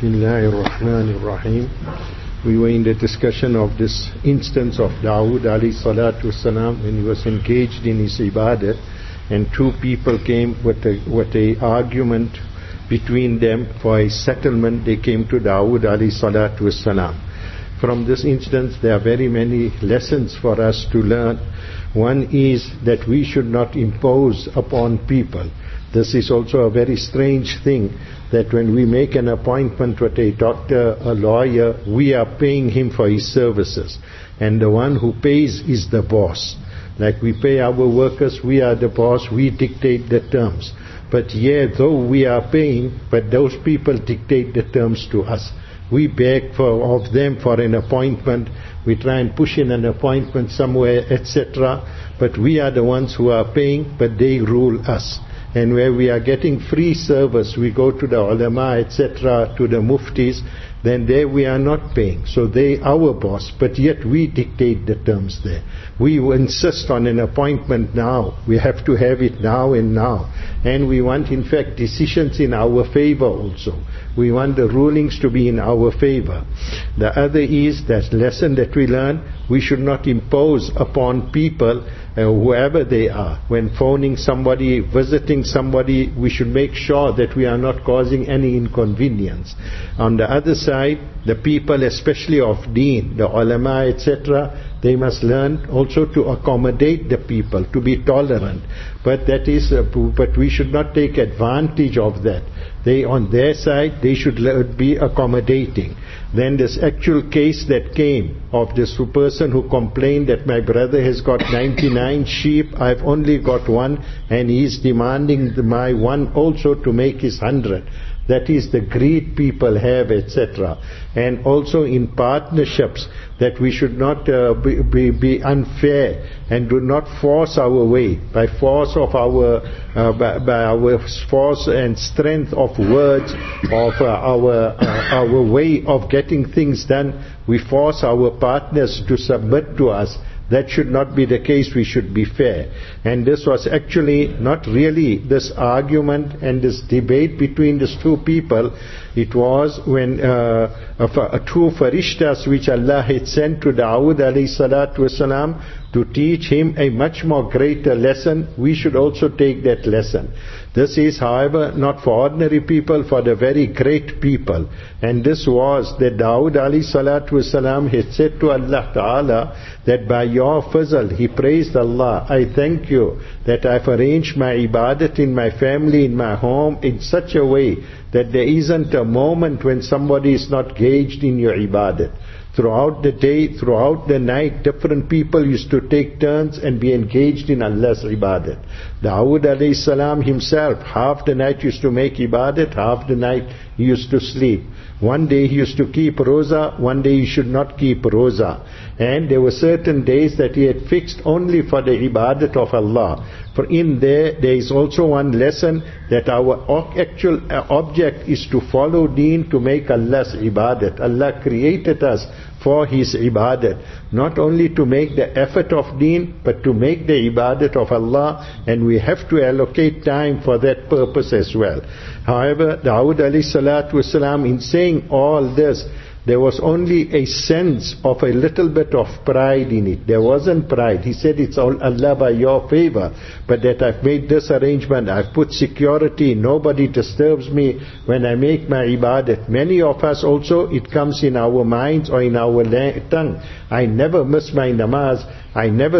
Bismillahirrahmanirrahim. We were in the discussion of this instance of Dawood alayhi salatu wasalam when he was engaged in his ibadat, and two people came with a argument between them for a settlement. They came to Dawood alayhi salatu wasalam. From this instance there are very many lessons for us to learn. One is that we should not impose upon people. This is also a very strange thing, that when we make an appointment with a doctor, a lawyer, we are paying him for his services. And the one who pays is the boss. Like we pay our workers, we are the boss, we dictate the terms. But though we are paying, but those people dictate the terms to us. We beg of them for an appointment, we try and push in an appointment somewhere, etc. But we are the ones who are paying, but they rule us. And where we are getting free service, we go to the ulama, etc., to the muftis, then there we are not paying. So they our boss, but yet we dictate the terms there. We insist on an appointment now. We have to have it now and now. And we want, in fact, decisions in our favor also. We want the rulings to be in our favor. The other is that lesson that we learn, we should not impose upon people, whoever they are. When phoning somebody, visiting somebody, we should make sure that we are not causing any inconvenience. On the other side, the people, especially of deen, the ulama, etc., they must learn also to accommodate the people, to be tolerant. But but we should not take advantage of that. They, on their side, they should be accommodating. Then this actual case that came of this person who complained that my brother has got 99 sheep, I've only got one, and he's demanding my one also to make his 100. That is the greed people have, etc. And also in partnerships, that we should not be unfair and do not force our way by force of our force and strength of words, of our way of getting things done. We force our partners to submit to us. That should not be the case. We should be fair. And this was actually not really this argument and this debate between these two people. It was when two farishtas which Allah had sent to Dawood alayhi salatu wasalam to teach him a much more greater lesson. We should also take that lesson. This is, however, not for ordinary people, for the very great people. And this was that Dawood alayhi salatu wasalam had said to Allah Ta'ala that by your fazl, he praised Allah, I thank you that I've arranged my ibadat in my family, in my home, in such a way that there isn't a moment when somebody is not engaged in your ibadat. Throughout the day, throughout the night, different people used to take turns and be engaged in Allah's ibadat. Dawood alayhi salam himself, half the night used to make ibadat, half the night he used to sleep. One day he used to keep roza, one day he should not keep roza. And there were certain days that he had fixed only for the ibadat of Allah. For in there is also one lesson that our actual object is to follow deen, to make Allah's ibadat. Allah created us for His ibadat, not only to make the effort of deen, but to make the ibadat of Allah, and we have to allocate time for that purpose as well. However, Dawood alayhi salatu wasalam, in saying all this, there was only a sense of a little bit of pride in it. There wasn't pride. He said, it's all Allah by your favor, but that I've made this arrangement, I've put security, nobody disturbs me when I make my ibadat. Many of us also, it comes in our minds or in our tongue. I never miss my namaz. I never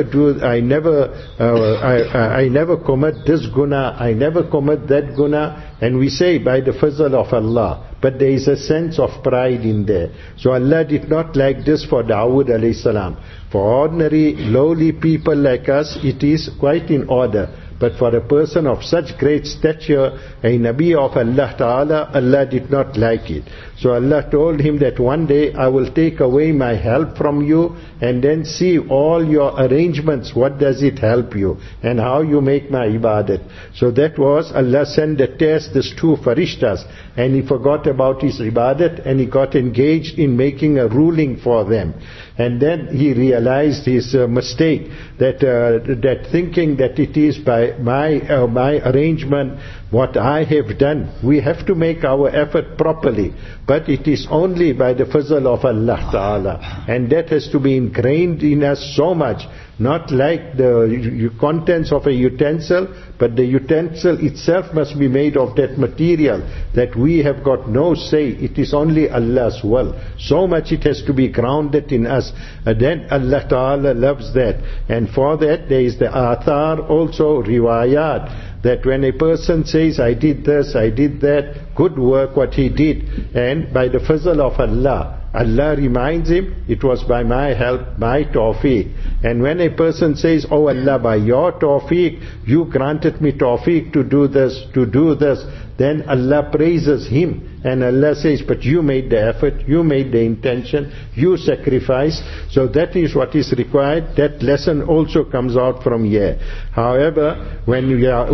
commit this guna, I never commit that guna, and we say by the fazl of Allah. But there is a sense of pride in there. So Allah did not like this for Dawood alayhi salam. For ordinary, lowly people like us, it is quite in order. But for a person of such great stature, a Nabi of Allah Ta'ala, Allah did not like it. So Allah told him that one day I will take away my help from you and then see all your arrangements, what does it help you and how you make my ibadat. So that was, Allah sent the test, these two farishtas, and he forgot about his ibadat and he got engaged in making a ruling for them. And then he realized his mistake, that thinking that it is by my arrangement, what I have done. We have to make our effort properly, but it is only by the fazl of Allah Ta'ala, and that has to be ingrained in us so much, not like the contents of a utensil, but the utensil itself must be made of that material, that we have got no say, it is only Allah's will. So much it has to be grounded in us, and then Allah Ta'ala loves that. And for that there is the athar, also riwayat, that when a person says, I did this, I did that, good work what he did, and by the fazl of Allah, Allah reminds him, it was by my help, my tawfiq. And when a person says, oh Allah, by your tawfiq, you granted me tawfiq to do this, then Allah praises him. And Allah says, but you made the effort, you made the intention, you sacrificed. So that is what is required. That lesson also comes out from here. However, when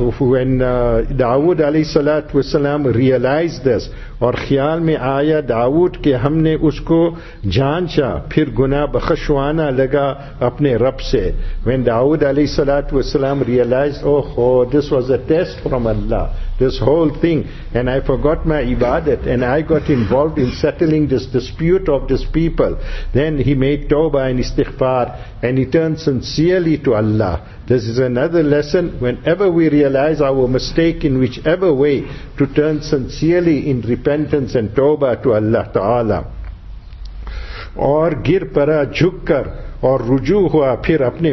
Dawood alayhi salatu wasalam realized this, और ख्याल में आया दाऊद के हमने उसको जांचा, फिर गुनाह बख्शवाना लगा अपने रब से. When Dawood alayhi salatu wasalam realized, oh, this was a test from Allah, this whole thing, and I forgot my ibadat, and I got involved in settling this dispute of this people. Then he made tawbah and istighfar, and he turned sincerely to Allah. This is another lesson. Whenever we realize our mistake in whichever way, to turn sincerely in repentance and tawbah to Allah Ta'ala. और गिर पड़ा झुक कर और रुजू हुआ, फिर अपने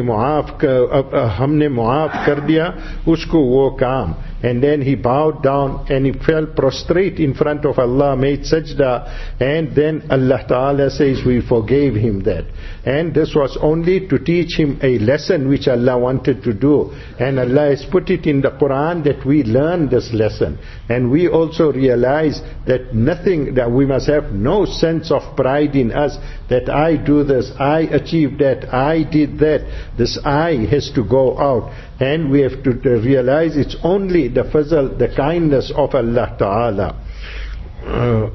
हमने मुआफ कर दिया उसको वो काम. And then he bowed down and he fell prostrate in front of Allah, made sajda, and then Allah Ta'ala says we forgave him that. And this was only to teach him a lesson which Allah wanted to do. And Allah has put it in the Quran that we learn this lesson. And we also realize that we must have no sense of pride in us, that I do this, I achieved that, I did that. This I has to go out. And we have to realize it's only the fazl, the kindness of Allah Ta'ala.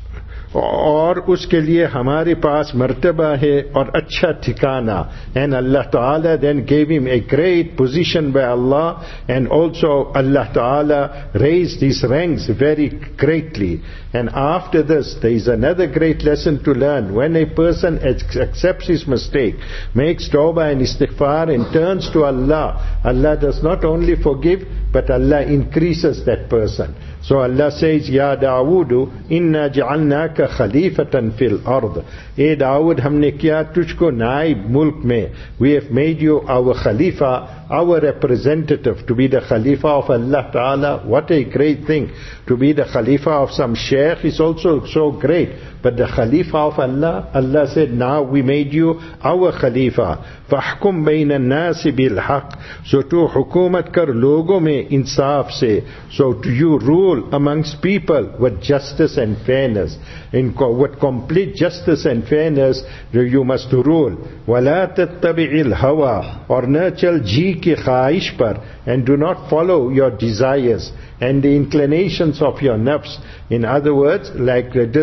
और उसके लिए हमारे पास मर्तबा है और अच्छा ठिकाना. And Allah Ta'ala then gave him a great position by Allah, and also Allah Ta'ala raised his ranks very greatly. And after this, there is another great lesson to learn. When a person accepts his mistake, makes tawbah and istighfar and turns to Allah, Allah does not only forgive, but Allah increases that person. So Allah says, Ya Dawood, inna ja'alnaka khalifatan fil ard. E Dawood, humne kiya tujhko naib mulk mein. We have made you our khalifa, our representative, to be the khalifa of Allah Ta'ala. What a great thing. To be the khalifa of some sheikh is also so great. But the khalifa of Allah, Allah said, now we made you our khalifa. فَحْكُمْ بَيْنَ النَّاسِ بِالْحَقِّ. So to hukumat kar logo mein insaf se. So to you rule amongst people with justice and fairness. With complete justice and fairness, you must rule. وَلَا تَتَّبِعِ الْهَوَىٰ. Or na chal ji ki khaish par, and do not follow your desires and the inclinations of your nafs. In other words, like there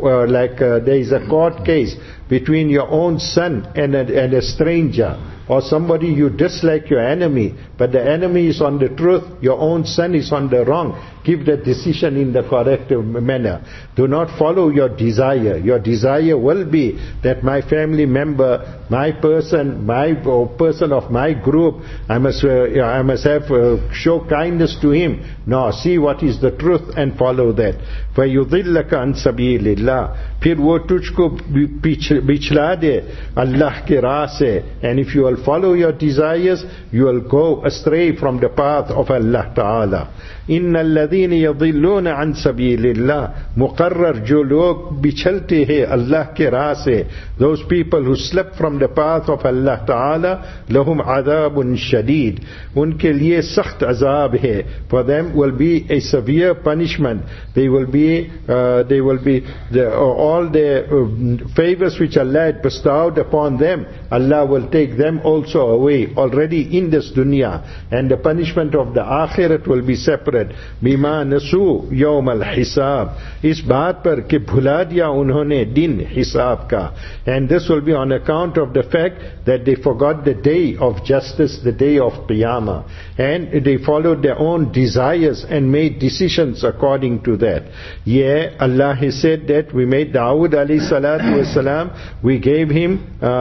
is a court case between your own son and a stranger, or somebody you dislike, your enemy, but the enemy is on the truth, your own son is on the wrong. Give the decision in the correct manner. Do not follow your desire. Your desire will be that my family member, my person of my group, I must show kindness to him. No, see what is the truth and follow that. فَيُضِلَّكَ عَنْ سَبِيلِ اللَّهِ. फिर वो तुझको बिछला दे Allah के राह से. And if you will follow your desires, you will go astray from the path of Allah Ta'ala. إِنَّ الَّذِينَ يَضِلُّونَ عَنْ سَبِيلِ اللَّهِ. मुकर्रर जो लोग बिछलते हैं अल्लाह के राह से, those people who slip from the path of Allah Ta'ala, لهم عذاب شديد. उनके लिए सख्त अजाब है. For them will be a severe punishment. They will be all the favors which Allah had bestowed upon them, Allah will take them also away already in this dunya, and the punishment of the akhirat will be separate. 200 बिमा नसू यौम अल हिसाब, इस बात पर कि भुला दिया उन्होंने दिन हिसाब का. And this will be on account of the fact that they forgot the day of justice, the day of Qiyamah, and they followed their own desires and made decisions according to that. Yeah, Allah has said that we made Dawood alayhi salatu wasalam, we gave him,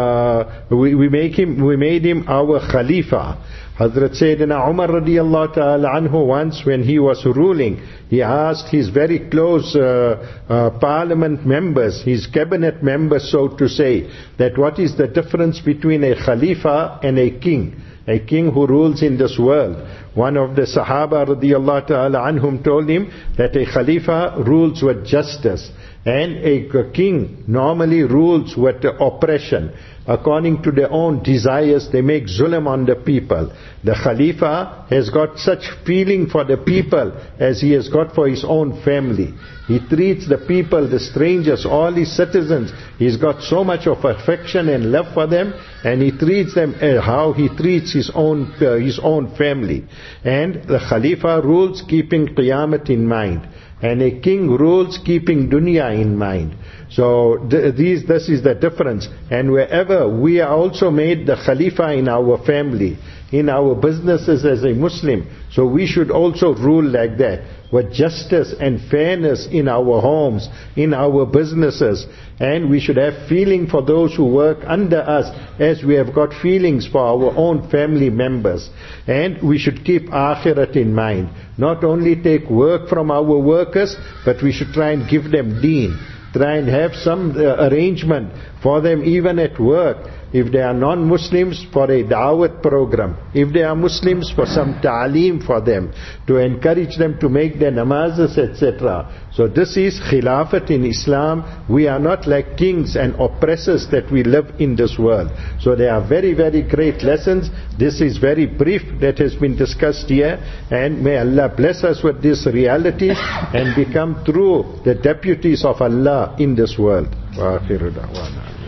we made him our Khalifa. Hazrat Sayyidina Umar radiyallahu ta'ala anhu, once when he was ruling, he asked his very close parliament members, his cabinet members so to say, that what is the difference between a Khalifa and a king? A king who rules in this world. One of the Sahaba radiyallahu ta'ala anhum told him that a Khalifa rules with justice and a king normally rules with oppression. According to their own desires, they make zulm on the people. The Khalifa has got such feeling for the people as he has got for his own family. He treats the people, the strangers, all his citizens, he's got so much of affection and love for them, and he treats them how he treats his own family. And the Khalifa rules keeping Qiyamat in mind, and a king rules keeping dunya in mind. So this is the difference. And wherever we are also made the Khalifa in our family, in our businesses as a Muslim, so we should also rule like that, with justice and fairness in our homes, in our businesses, and we should have feeling for those who work under us as we have got feelings for our own family members. And we should keep akhirat in mind. Not only take work from our workers, but we should try and give them deen. Try and have some arrangement for them even at work. If they are non-Muslims, for a da'wat program. If they are Muslims, for some ta'aleem for them, to encourage them to make their namazes, etc. So this is khilafat in Islam. We are not like kings and oppressors that we live in this world. So there are very, very great lessons. This is very brief that has been discussed here, and may Allah bless us with these realities and become true the deputies of Allah in this world. Wa akhiru da'wana.